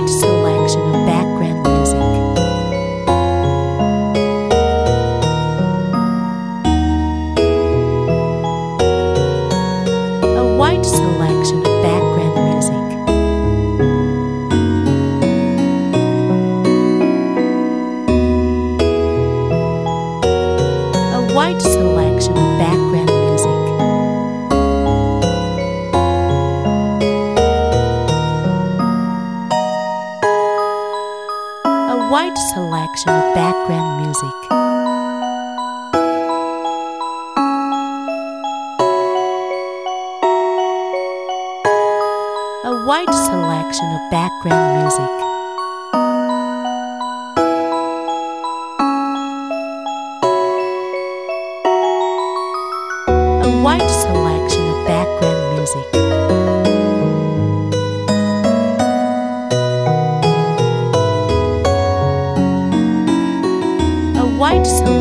wide selection of background music. A wide selection of background music. A wide selection of background music. A wide selection of background music. A wide selection of background music. A wide selection of background music. A wide selection